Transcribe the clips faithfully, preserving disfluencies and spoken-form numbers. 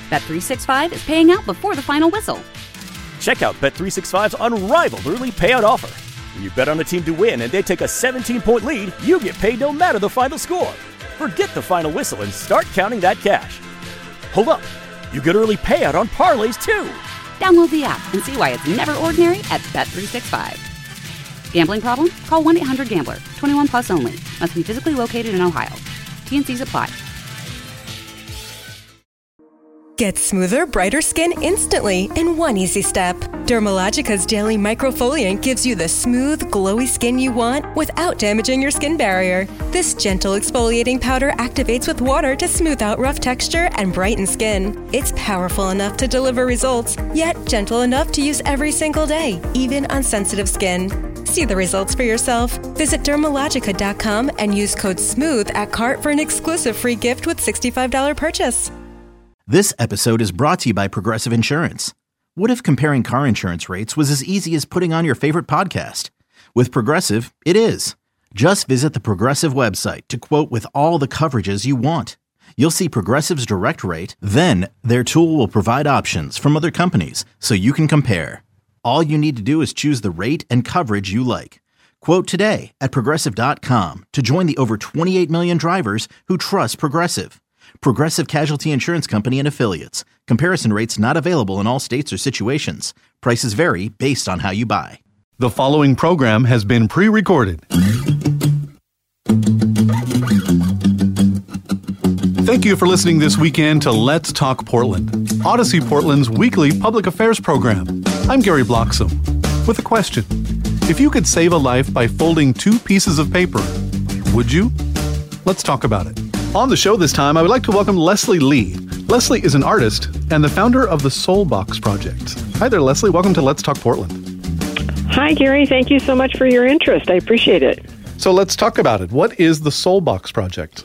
Bet three sixty-five is paying out before the final whistle. Check out Bet three sixty-five's unrivaled early payout offer. When you bet on a team to win and they take a seventeen-point lead, you get paid no matter the final score. Forget the final whistle and start counting that cash. Hold up. You get early payout on parlays, too. Download the app and see why it's never ordinary at Bet three sixty-five. Gambling problem? Call one eight hundred gambler. twenty-one plus only. Must be physically located in Ohio. T N Cs apply. Get smoother, brighter skin instantly in one easy step. Dermalogica's Daily Microfoliant gives you the smooth, glowy skin you want without damaging your skin barrier. This gentle exfoliating powder activates with water to smooth out rough texture and brighten skin. It's powerful enough to deliver results, yet gentle enough to use every single day, even on sensitive skin. See the results for yourself. Visit Dermalogica dot com and use code SMOOTH at cart for an exclusive free gift with sixty-five dollars purchase. This episode is brought to you by Progressive Insurance. What if comparing car insurance rates was as easy as putting on your favorite podcast? With Progressive, it is. Just visit the Progressive website to quote with all the coverages you want. You'll see Progressive's direct rate, then their tool will provide options from other companies so you can compare. All you need to do is choose the rate and coverage you like. Quote today at Progressive dot com to join the over twenty-eight million drivers who trust Progressive. Progressive Casualty Insurance Company and Affiliates. Comparison rates not available in all states or situations. Prices vary based on how you buy. The following program has been pre-recorded. Thank you for listening this weekend to Let's Talk Portland, Odyssey Portland's weekly public affairs program. I'm Gary Bloxam with a question. If you could save a life by folding two pieces of paper, would you? Let's talk about it. On the show this time, I would like to welcome Leslie Lee. Leslie is an artist and the founder of the Soulbox Project. Hi there, Leslie. Welcome to Let's Talk Portland. Hi, Gary. Thank you so much for your interest. I appreciate it. So let's talk about it. What is the Soulbox Project?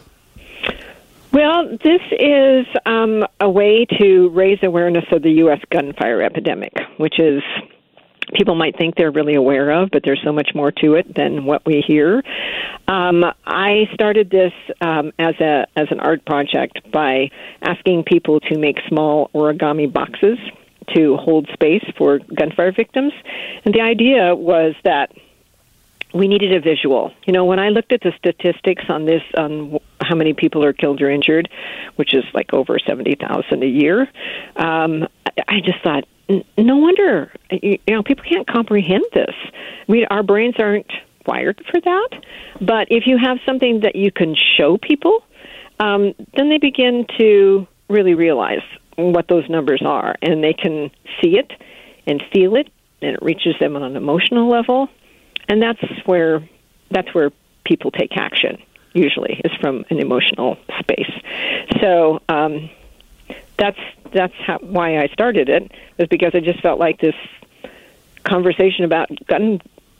Well, this is um, a way to raise awareness of the U S gunfire epidemic, which is people might think they're really aware of, but there's so much more to it than what we hear. Um, I started this um, as a as an art project by asking people to make small origami boxes to hold space for gunfire victims. And the idea was that we needed a visual. You know, when I looked at the statistics on this, on how many people are killed or injured, which is like over seventy thousand a year, um, I just thought, no wonder, you know, people can't comprehend this. We, our brains aren't wired for that. But if you have something that you can show people, um, then they begin to really realize what those numbers are, and they can see it and feel it, and it reaches them on an emotional level. And that's where that's where people take action, usually, is from an emotional space. So um, that's that's how, why I started it, was because I just felt like this conversation about gun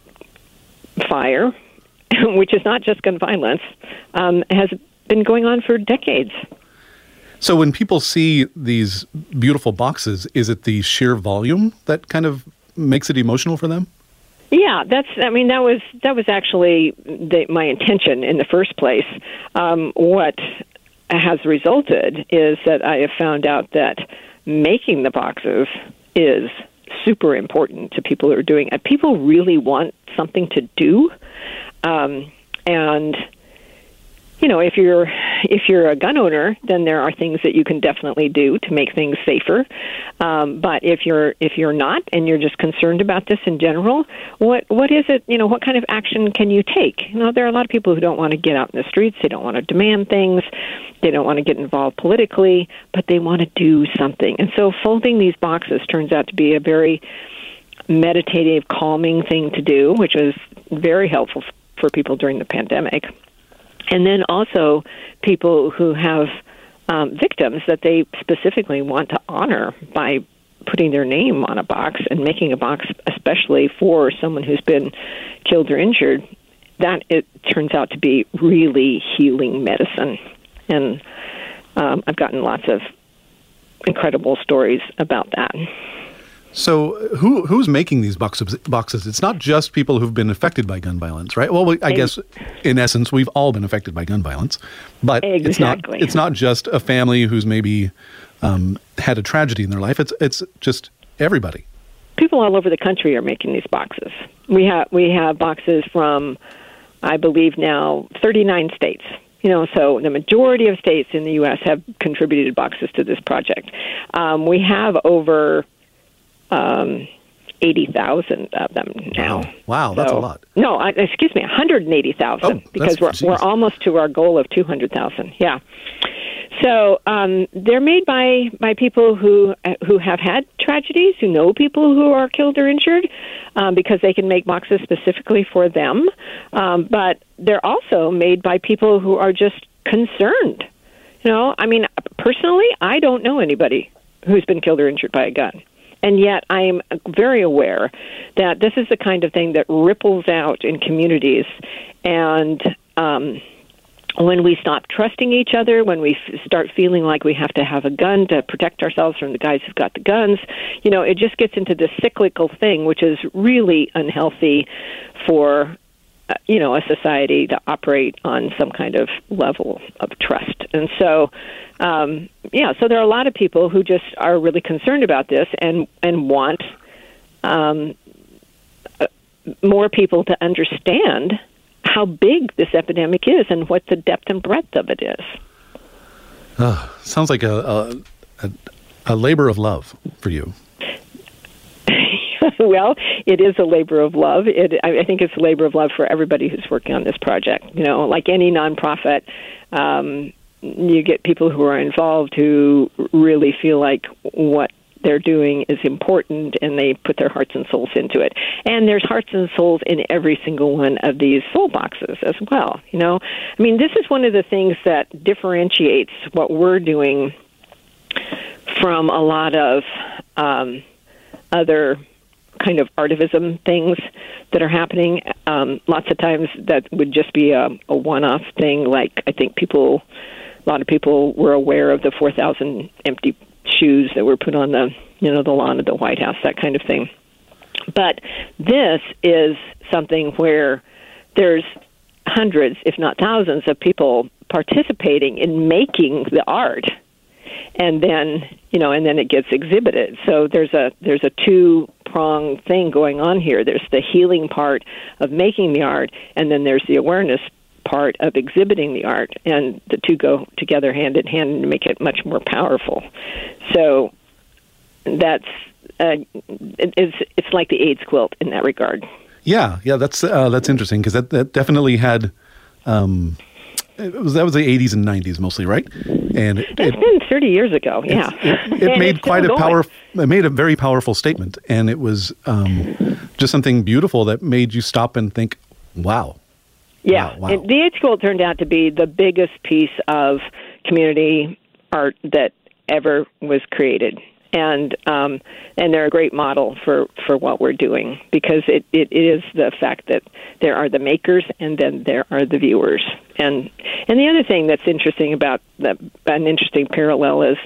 fire, which is not just gun violence, um, has been going on for decades. So when people see these beautiful boxes, is it the sheer volume that kind of makes it emotional for them? Yeah, that's. I mean, that was that was actually the, my intention in the first place. Um, what has resulted is that I have found out that making the boxes is super important to people who are doing it. People really want something to do, um, and you know, if you're if you're a gun owner, then there are things that you can definitely do to make things safer. Um, but if you're if you're not, and you're just concerned about this in general, what what is it? You know, what kind of action can you take? You know, there are a lot of people who don't want to get out in the streets. They don't want to demand things. They don't want to get involved politically, but they want to do something. And so, folding these boxes turns out to be a very meditative, calming thing to do, which was very helpful for people during the pandemic. And then also people who have um, victims that they specifically want to honor by putting their name on a box and making a box especially for someone who's been killed or injured. That, it turns out to be really healing medicine. And um, I've gotten lots of incredible stories about that. So who who's making these boxes? Boxes? It's not just people who've been affected by gun violence, right? Well, I guess in essence, we've all been affected by gun violence, but exactly. it's not it's not just a family who's maybe um, had a tragedy in their life. It's it's just everybody. People all over the country are making these boxes. We have we have boxes from, I believe now, thirty-nine states. You know, so the majority of states in the U S have contributed boxes to this project. Um, we have over um, eighty thousand of them now. Wow, wow that's so, a lot. No, I, excuse me, one hundred eighty thousand oh, because we're geez. we're almost to our goal of two hundred thousand. Yeah. So um, they're made by, by people who uh, who have had tragedies, who know people who are killed or injured, um, because they can make boxes specifically for them. Um, but they're also made by people who are just concerned. You know, I mean, personally, I don't know anybody who's been killed or injured by a gun. And yet I am very aware that this is the kind of thing that ripples out in communities. And um when we stop trusting each other, when we f- start feeling like we have to have a gun to protect ourselves from the guys who've got the guns, you know, it just gets into this cyclical thing, which is really unhealthy for, uh, you know, a society to operate on some kind of level of trust. And so, um, yeah, so there are a lot of people who just are really concerned about this and, and want um, uh, more people to understand how big this epidemic is and what the depth and breadth of it is. Uh, sounds like a, a, a labor of love for you. Well, it is a labor of love. It, I think it's a labor of love for everybody who's working on this project. You know, like any nonprofit, um, you get people who are involved who really feel like what they're doing is important, and they put their hearts and souls into it. And there's hearts and souls in every single one of these soul boxes as well. You know, I mean, this is one of the things that differentiates what we're doing from a lot of um, other kind of artivism things that are happening. Um, lots of times that would just be a, a one-off thing. Like, I think people, a lot of people were aware of the four thousand empty shoes that were put on the, you know, the lawn of the White House, that kind of thing. But this is something where there's hundreds, if not thousands, of people participating in making the art, and then, you know, and then it gets exhibited. So there's a there's a two-pronged thing going on here. There's the healing part of making the art, and then there's the awareness part of exhibiting the art, and the two go together hand in hand to make it much more powerful. So that's uh, it, it's it's like the AIDS quilt in that regard. Yeah, yeah, that's uh, that's interesting because that, that definitely had um, it was that was the eighties and nineties mostly, right? And it, it's it, been thirty years ago. Yeah, it, it made quite a power. It made a very powerful statement, and it was um, just something beautiful that made you stop and think, "Wow." Yeah, wow, wow. And the AIDS quilt turned out to be the biggest piece of community art that ever was created. And um, and they're a great model for, for what we're doing, because it, it, it is the fact that there are the makers and then there are the viewers. And and the other thing that's interesting about the, an interesting parallel is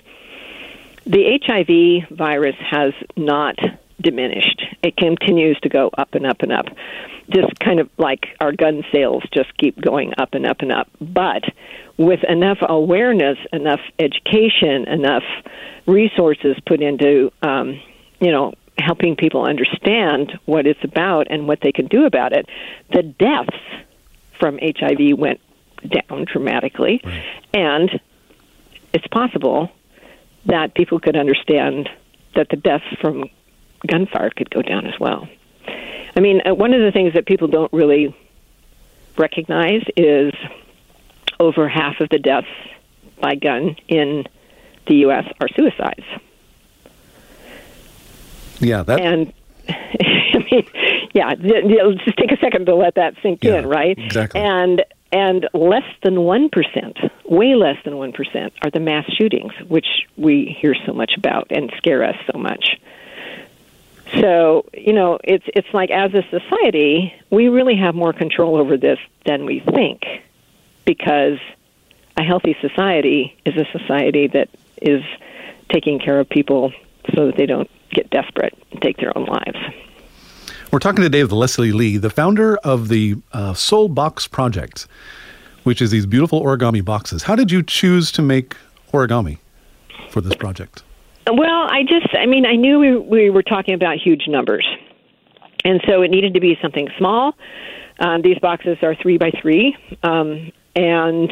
the H I V virus has not diminished. It continues to go up and up and up. Just kind of like our gun sales just keep going up and up and up. But with enough awareness, enough education, enough resources put into, um, you know, helping people understand what it's about and what they can do about it, the deaths from H I V went down dramatically. Right. And it's possible that people could understand that the deaths from gunfire could go down as well. I mean, uh, one of the things that people don't really recognize is over half of the deaths by gun in the U S are suicides. Yeah, that... And, I mean, yeah, it'll just take a second to let that sink yeah, in, right? Exactly. And and less than one percent, way less than one percent, are the mass shootings, which we hear so much about and scare us so much. So, you know, it's it's like as a society, we really have more control over this than we think, because a healthy society is a society that is taking care of people so that they don't get desperate, take their own lives. We're talking today with Leslie Lee, the founder of the uh, Soul Box Project, which is these beautiful origami boxes. How did you choose to make origami for this project? Well, I just, I mean, I knew we, we were talking about huge numbers. And so it needed to be something small. Um, these boxes are three by three, um, and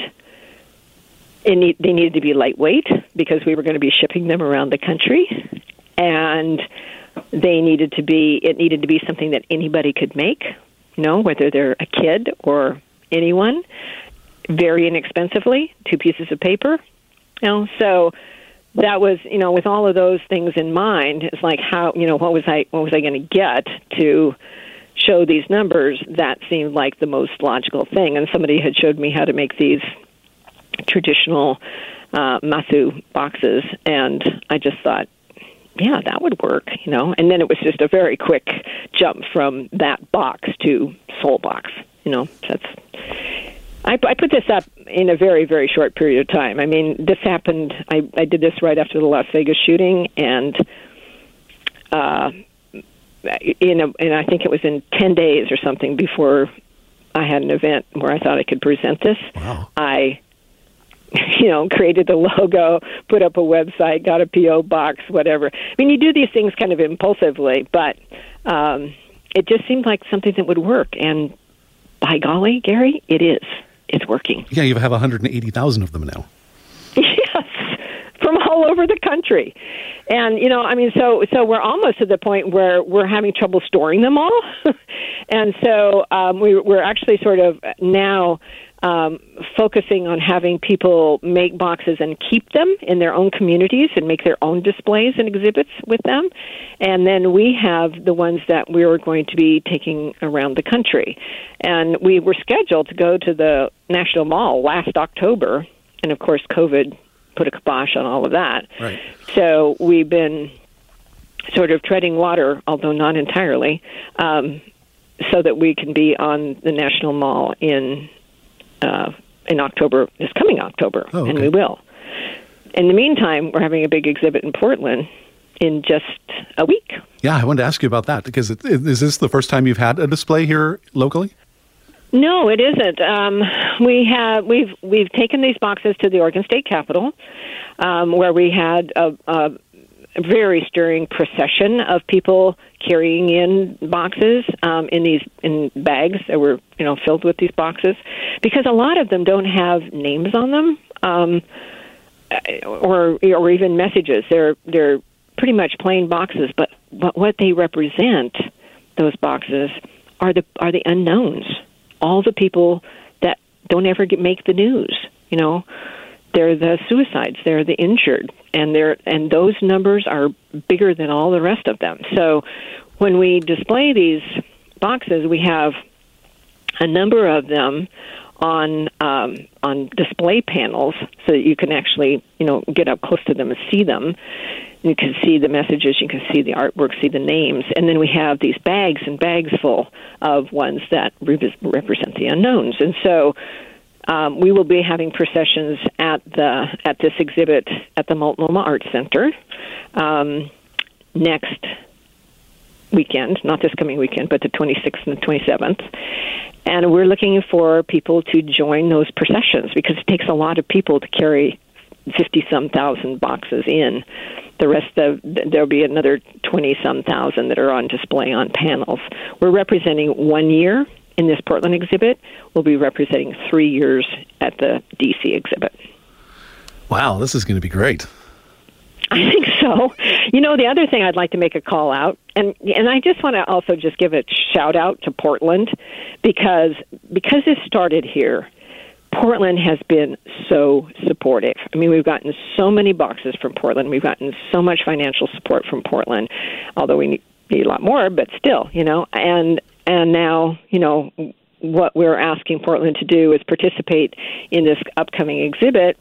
it need, they needed to be lightweight because we were going to be shipping them around the country. And they needed to be, it needed to be something that anybody could make, you know, whether they're a kid or anyone, very inexpensively, two pieces of paper, you know, so that was, you know, with all of those things in mind, it's like how, you know, what was I, what was I going to get to show these numbers? That seemed like the most logical thing. And somebody had showed me how to make these traditional uh, masu boxes, and I just thought, yeah, that would work, you know. And then it was just a very quick jump from that box to Soul Box, you know. That's I, I put this up in a very, very short period of time. I mean, this happened, I, I did this right after the Las Vegas shooting, and uh, in a, and I think it was in ten days or something before I had an event where I thought I could present this. Wow. I you know, created the logo, put up a website, got a P O box, whatever. I mean, you do these things kind of impulsively, but um, it just seemed like something that would work. And by golly, Gary, it is. It's working. Yeah, you have one hundred eighty thousand of them now. Yes, from all over the country. And, you know, I mean, so so we're almost to the point where we're having trouble storing them all. And so um, we, we're actually sort of now um, focusing on having people make boxes and keep them in their own communities and make their own displays and exhibits with them. And then we have the ones that we're going to be taking around the country. And we were scheduled to go to the National Mall last October. And, of course, COVID put a kibosh on all of that. Right. So we've been sort of treading water, although not entirely, um, so that we can be on the National Mall in uh, in October, this coming October, oh, okay. and we will. In the meantime, we're having a big exhibit in Portland in just a week. Yeah, I wanted to ask you about that, because it, is this the first time you've had a display here locally? No, it isn't. Um, we have we've we've taken these boxes to the Oregon State Capitol, um, where we had a, a very stirring procession of people carrying in boxes um, in these in bags that were you know filled with these boxes, because a lot of them don't have names on them, um, or or even messages. They're they're pretty much plain boxes, but but what they represent, those boxes, are the are the unknowns. All the people that don't ever get, make the news, you know, they're the suicides, they're the injured, and they're and those numbers are bigger than all the rest of them. So when we display these boxes, we have a number of them on um, on display panels so that you can actually, you know, get up close to them and see them. You can see the messages, you can see the artwork, see the names, and then we have these bags and bags full of ones that re- represent the unknowns. And so um, we will be having processions at the at this exhibit at the Multnomah Arts Center um, next weekend, not this coming weekend, but the twenty-sixth and the twenty-seventh. And we're looking for people to join those processions because it takes a lot of people to carry fifty-some thousand boxes in. The rest of, there'll be another twenty-some thousand that are on display on panels. We're representing one year in this Portland exhibit. We'll be representing three years at the D C exhibit. Wow, this is going to be great. I think so. You know, the other thing I'd like to make a call out, and and I just want to also just give a shout out to Portland, because because this started here, Portland has been so supportive. I mean, we've gotten so many boxes from Portland. We've gotten so much financial support from Portland, although we need, need a lot more, but still, you know, and and now, you know, what we're asking Portland to do is participate in this upcoming exhibit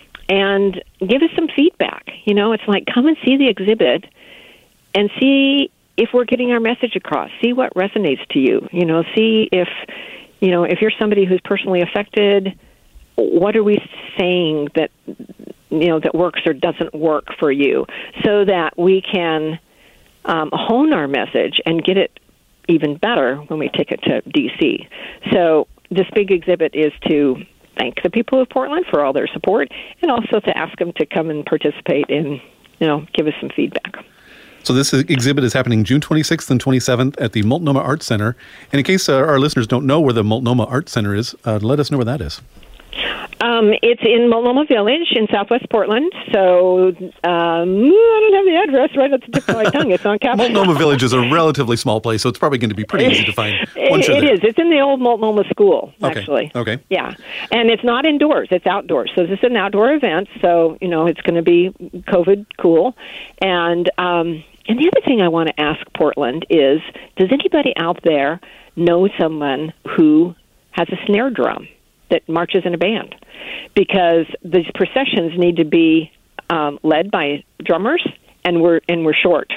and give us some feedback. You know, it's like, come and see the exhibit and see if we're getting our message across. See what resonates to you. You know, see if, you know, if you're somebody who's personally affected, what are we saying that, you know, that works or doesn't work for you, so that we can um, hone our message and get it even better when we take it to D C. So this big exhibit is to thank the people of Portland for all their support, and also to ask them to come and participate and, you know, give us some feedback. So this exhibit is happening June twenty-sixth and twenty-seventh at the Multnomah Arts Center. And in case uh, our listeners don't know where the Multnomah Arts Center is, uh, let us know where that is. Um, it's in Multnomah Village in southwest Portland. So um, I don't have the address right at the tip of my tongue. It's on Capitol. Multnomah Village is a relatively small place, so it's probably going to be pretty easy to find. It, it is. It's in the old Multnomah School, actually. Okay. Okay. Yeah. And it's not indoors. It's outdoors. So this is an outdoor event. So, you know, it's going to be COVID cool. And, um, and the other thing I want to ask Portland is, does anybody out there know someone who has a snare drum that marches in a band? Because these processions need to be um, led by drummers, and we're and we're short.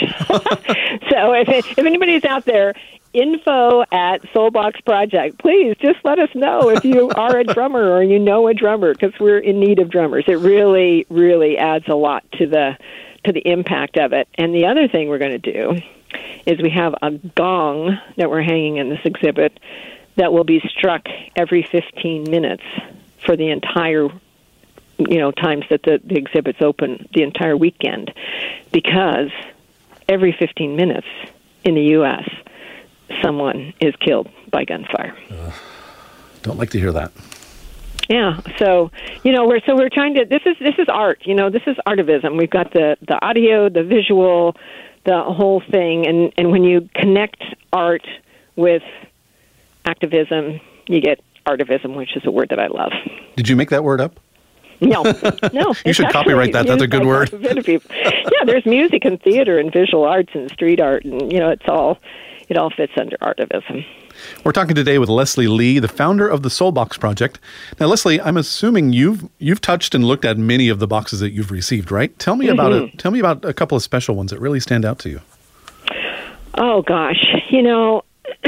So if if anybody's out there, info at Soulbox Project, please just let us know if you are a drummer or you know a drummer, because we're in need of drummers. It really, really adds a lot to the to the impact of it. And the other thing we're going to do is we have a gong that we're hanging in this exhibit that will be struck every fifteen minutes for the entire, you know, times that the, the exhibit's open, the entire weekend, because every fifteen minutes in the U S, someone is killed by gunfire. Uh, don't like to hear that. Yeah, so you know, we're so we're trying to. This is this is art. You know, this is artivism. We've got the the audio, the visual, the whole thing, and and when you connect art with activism, you get artivism, which is a word that I love. Did you make that word up? No, no. You should copyright that. That's a good word. Yeah, there's music and theater and visual arts and street art, and you know, it's all it all fits under artivism. We're talking today with Leslie Lee, the founder of the Soulbox Project. Now, Leslie, I'm assuming you've you've touched and looked at many of the boxes that you've received, right? Tell me mm-hmm. about it. Tell me about a couple of special ones that really stand out to you. Oh gosh, you know.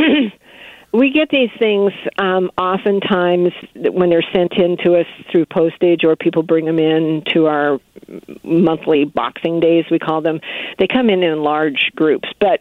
We get these things um, oftentimes when they're sent in to us through postage, or people bring them in to our monthly boxing days, we call them. They come in in large groups. But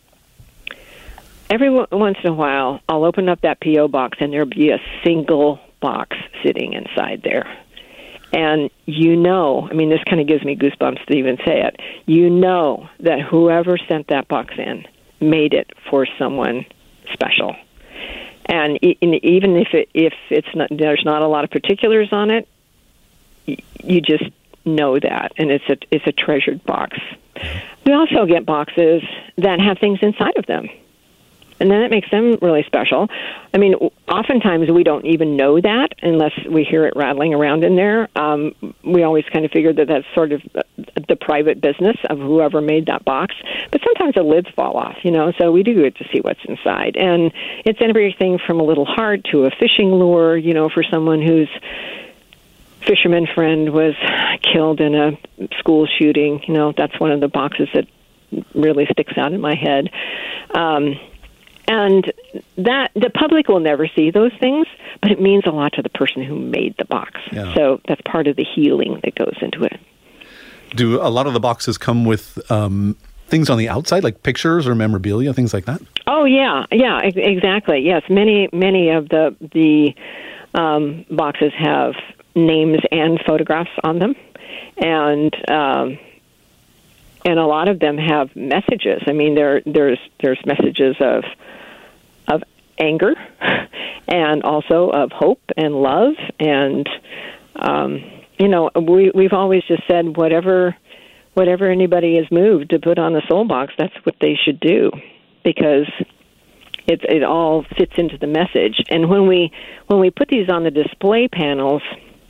every once in a while, I'll open up that P O box, and there'll be a single box sitting inside there. And you know, I mean, this kind of gives me goosebumps to even say it. You know that whoever sent that box in made it for someone special. And even if it, if it's not, there's not a lot of particulars on it, you just know that, and it's a it's a treasured box. We also get boxes that have things inside of them, and then it makes them really special. I mean, oftentimes we don't even know that unless we hear it rattling around in there. Um, we always kind of figure that that's sort of the private business of whoever made that box. But sometimes the lids fall off, you know, so we do get to see what's inside. And it's everything from a little heart to a fishing lure, you know, for someone whose fisherman friend was killed in a school shooting. You know, that's one of the boxes that really sticks out in my head. Um And that the public will never see those things, but it means a lot to the person who made the box. Yeah. So that's part of the healing that goes into it. Do a lot of the boxes come with um, things on the outside, like pictures or memorabilia, things like that? Oh yeah, yeah, ex- exactly. Yes, many many of the the um, boxes have names and photographs on them, and. Um, And a lot of them have messages. I mean, there there's there's messages of of anger, and also of hope and love. And um, you know, we we've always just said whatever whatever anybody is moved to put on the soul box, that's what they should do, because it it all fits into the message. And when we when we put these on the display panels,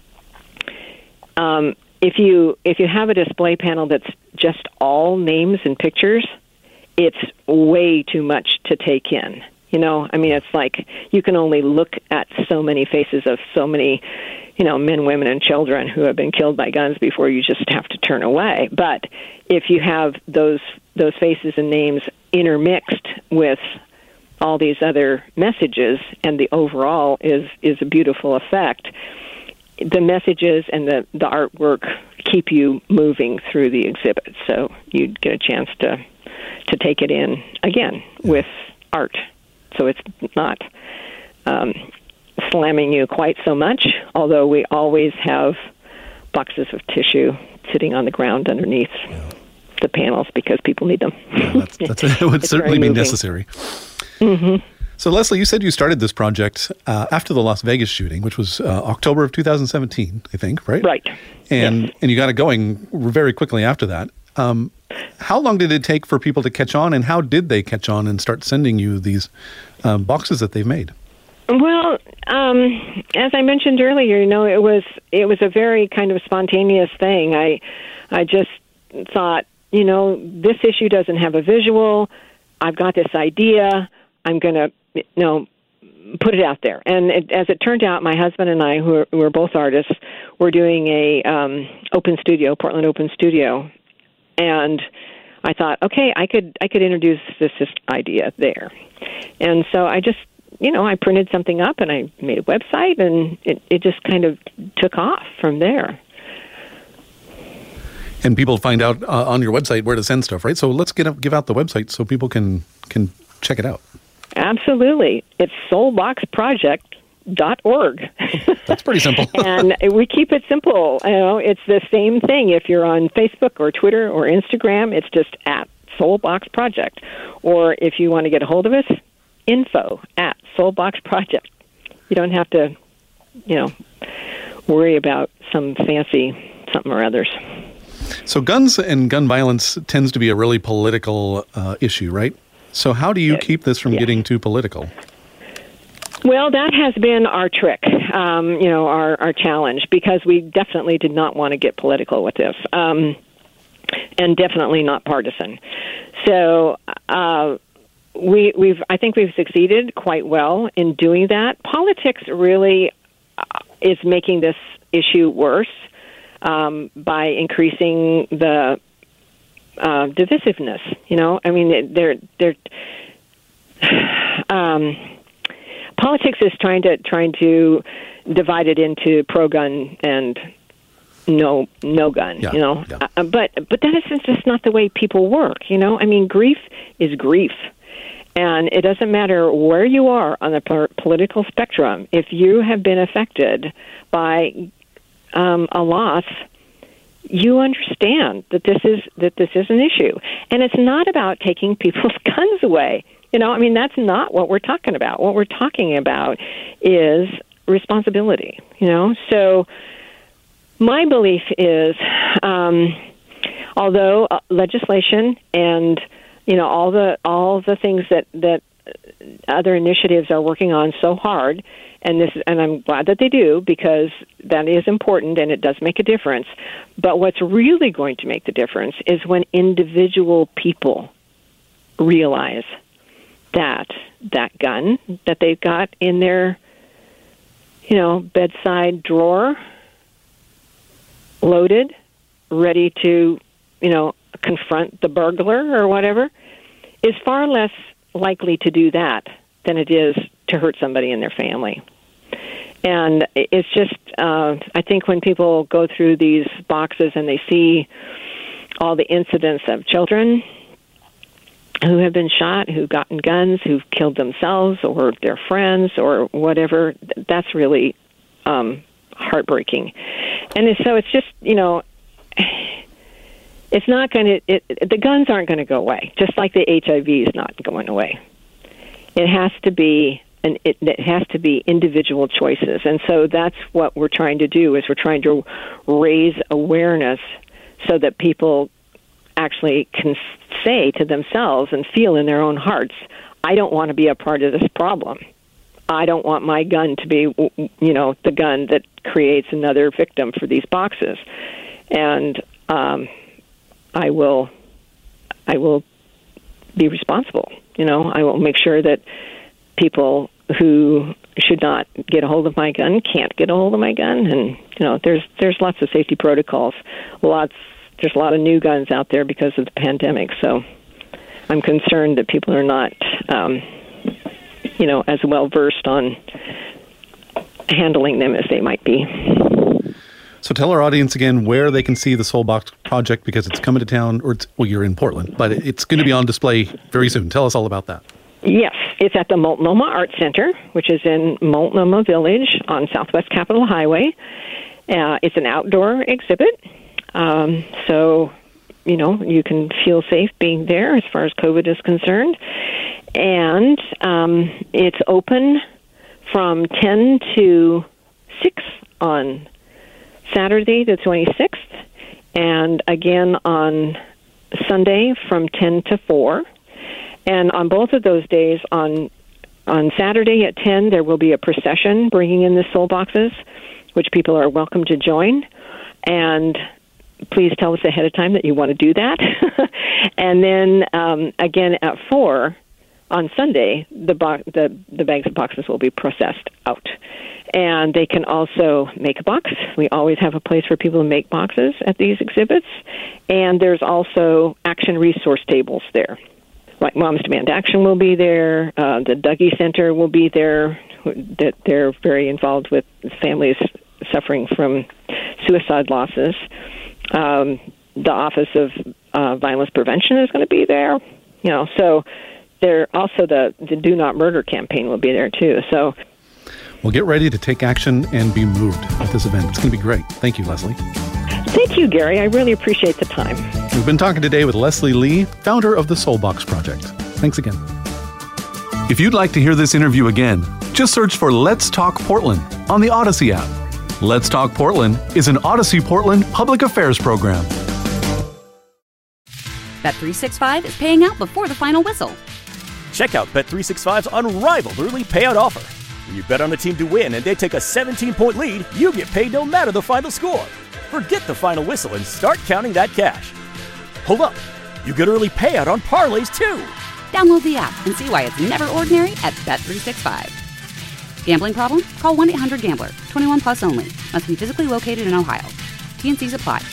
um, if you if you have a display panel that's just all names and pictures, it's way too much to take in. You know, I mean, it's like you can only look at so many faces of so many, you know, men, women, and children who have been killed by guns before you just have to turn away. But if you have those those faces and names intermixed with all these other messages, and the overall is is a beautiful effect, the messages and the, the artwork keep you moving through the exhibit, so you'd get a chance to to take it in again with art. So it's not um, slamming you quite so much, although we always have boxes of tissue sitting on the ground underneath yeah. the panels because people need them. Yeah, that's, that's, it would certainly be necessary. Mm-hmm. So, Leslie, you said you started this project uh, after the Las Vegas shooting, which was uh, October of two thousand seventeen, I think, right? Right. And yes. and you got it going very quickly after that. Um, how long did it take for people to catch on, and how did they catch on and start sending you these um, boxes that they've made? Well, um, as I mentioned earlier, you know, it was it was a very kind of spontaneous thing. I I just thought, you know, this issue doesn't have a visual. I've got this idea. I'm going to, you know, put it out there. And it, as it turned out, my husband and I, who are, who are both artists, were doing a um, open studio, Portland Open Studio, and I thought, okay, I could I could introduce this, this idea there. And so I just, you know, I printed something up and I made a website, and it, it just kind of took off from there. And people find out uh, on your website where to send stuff, right? So let's get up, give out the website so people can can check it out. Absolutely. It's soulbox project dot org. That's pretty simple. And we keep it simple. You know, it's the same thing. If you're on Facebook or Twitter or Instagram, it's just at Soulbox Project. Or if you want to get a hold of us, info at Soulbox Project. You don't have to, you know, worry about some fancy something or others. So guns and gun violence tends to be a really political uh, issue, right? So how do you keep this from yeah. getting too political? Well, that has been our trick, um, you know, our, our challenge, because we definitely did not want to get political with this, um, and definitely not partisan. So uh, we, we've, I think we've succeeded quite well in doing that. Politics really uh, is making this issue worse um, by increasing the uh, divisiveness. You know, I mean, they're they're. Um, Politics is trying to trying to divide it into pro-gun and no no gun. Yeah, you know, yeah. uh, but but that is just not the way people work. You know, I mean, grief is grief, and it doesn't matter where you are on the po- political spectrum. If you have been affected by um, a loss, you understand that this is that this is an issue, and it's not about taking people's guns away. You know, I mean, that's not what we're talking about. What we're talking about is responsibility, you know. So my belief is, um, although uh, legislation and, you know, all the all the things that, that other initiatives are working on so hard, and this, and I'm glad that they do, because that is important and it does make a difference. But what's really going to make the difference is when individual people realize that that gun that they've got in their, you know, bedside drawer, loaded, ready to, you know, confront the burglar or whatever, is far less likely to do that than it is to hurt somebody in their family. And it's just, uh, I think when people go through these boxes and they see all the incidents of children who have been shot, who've gotten guns, who've killed themselves or their friends or whatever, that's really um, heartbreaking. And so it's just, you know, it's not going to, it, the guns aren't going to go away, just like the H I V is not going away. It has to be, and it, it has to be individual choices. And so that's what we're trying to do, is we're trying to raise awareness so that people actually can say to themselves and feel in their own hearts, I don't want to be a part of this problem. I don't want my gun to be, you know, the gun that creates another victim for these boxes. And um, I will, I will be responsible. You know, I will make sure that people who should not get a hold of my gun can't get a hold of my gun. And, you know, there's there's lots of safety protocols. Lots there's a lot of new guns out there because of the pandemic. So I'm concerned that people are not, um, you know, as well versed on handling them as they might be. So tell our audience again where they can see the Soulbox project, because it's coming to town, or it's, well, you're in Portland, but it's going to be on display very soon. Tell us all about that. Yes, it's at the Multnomah Art Center, which is in Multnomah Village on Southwest Capitol Highway. Uh, it's an outdoor exhibit, um, so, you know, you can feel safe being there as far as COVID is concerned. And um, it's open from ten to six on Saturday the twenty-sixth, and again on Sunday from ten to four. And on both of those days, on on Saturday at ten, there will be a procession bringing in the soul boxes, which people are welcome to join. And please tell us ahead of time that you want to do that. And then um, again at four on Sunday, the, bo- the the bags of boxes will be processed out. And they can also make a box. We always have a place for people to make boxes at these exhibits. And there's also action resource tables there. Like Moms Demand Action will be there. Uh, the Dougie Center will be there. That they're very involved with families suffering from suicide losses. Um, the Office of uh, Violence Prevention is going to be there. You know, so there also the, the Do Not Murder campaign will be there too. So, well, get ready to take action and be moved at this event. It's going to be great. Thank you, Leslie. Thank you, Gary. I really appreciate the time. We've been talking today with Leslie Lee, founder of the Soulbox Project. Thanks again. If you'd like to hear this interview again, just search for Let's Talk Portland on the Odyssey app. Let's Talk Portland is an Odyssey Portland public affairs program. Bet three sixty-five is paying out before the final whistle. Check out Bet three sixty-five's unrivaled early payout offer. When you bet on a team to win and they take a seventeen-point lead, you get paid no matter the final score. Forget the final whistle and start counting that cash. Hold up, you get early payout on parlays too. Download the app and see why it's never ordinary at Bet three sixty-five. Gambling problem? Call one eight hundred gambler. twenty-one plus only. Must be physically located in Ohio. T N Cs apply.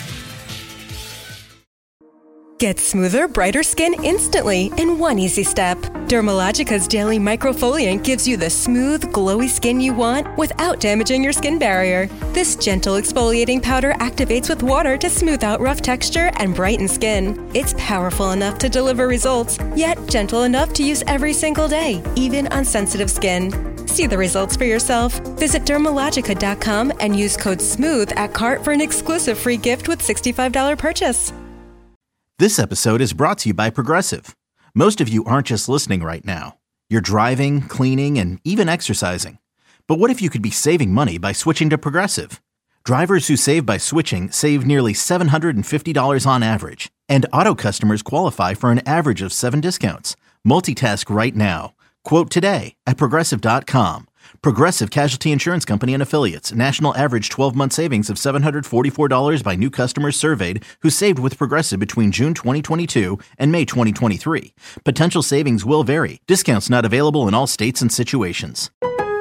Get smoother, brighter skin instantly in one easy step. Dermalogica's Daily Microfoliant gives you the smooth, glowy skin you want without damaging your skin barrier. This gentle exfoliating powder activates with water to smooth out rough texture and brighten skin. It's powerful enough to deliver results, yet gentle enough to use every single day, even on sensitive skin. See the results for yourself. Visit Dermalogica dot com and use code SMOOTH at cart for an exclusive free gift with sixty-five dollars purchase. This episode is brought to you by Progressive. Most of you aren't just listening right now. You're driving, cleaning, and even exercising. But what if you could be saving money by switching to Progressive? Drivers who save by switching save nearly seven hundred fifty dollars on average. And auto customers qualify for an average of seven discounts. Multitask right now. Quote today at Progressive dot com. Progressive Casualty Insurance Company and Affiliates. National average twelve-month savings of seven hundred forty-four dollars by new customers surveyed who saved with Progressive between June twenty twenty-two and May twenty twenty-three. Potential savings will vary. Discounts not available in all states and situations.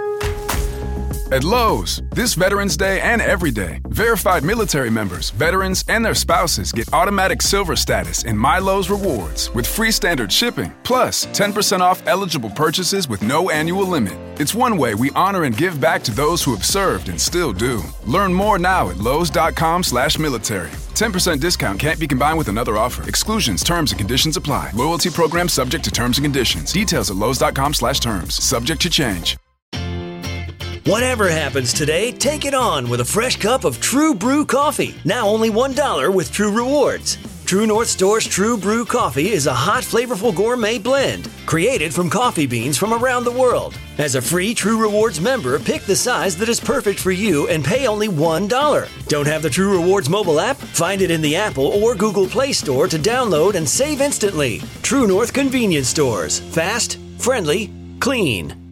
At Lowe's, this Veterans Day and every day, verified military members, veterans, and their spouses get automatic silver status in My Lowe's Rewards with free standard shipping, plus ten percent off eligible purchases with no annual limit. It's one way we honor and give back to those who have served and still do. Learn more now at Lowe's.com slash military. ten percent discount can't be combined with another offer. Exclusions, terms, and conditions apply. Loyalty program subject to terms and conditions. Details at Lowe's.com slash terms. Subject to change. Whatever happens today, take it on with a fresh cup of True Brew coffee. Now only one dollar with True Rewards. True North Store's True Brew coffee is a hot, flavorful gourmet blend created from coffee beans from around the world. As a free True Rewards member, pick the size that is perfect for you and pay only one dollar. Don't have the True Rewards mobile app? Find it in the Apple or Google Play Store to download and save instantly. True North Convenience Stores. Fast, friendly, clean.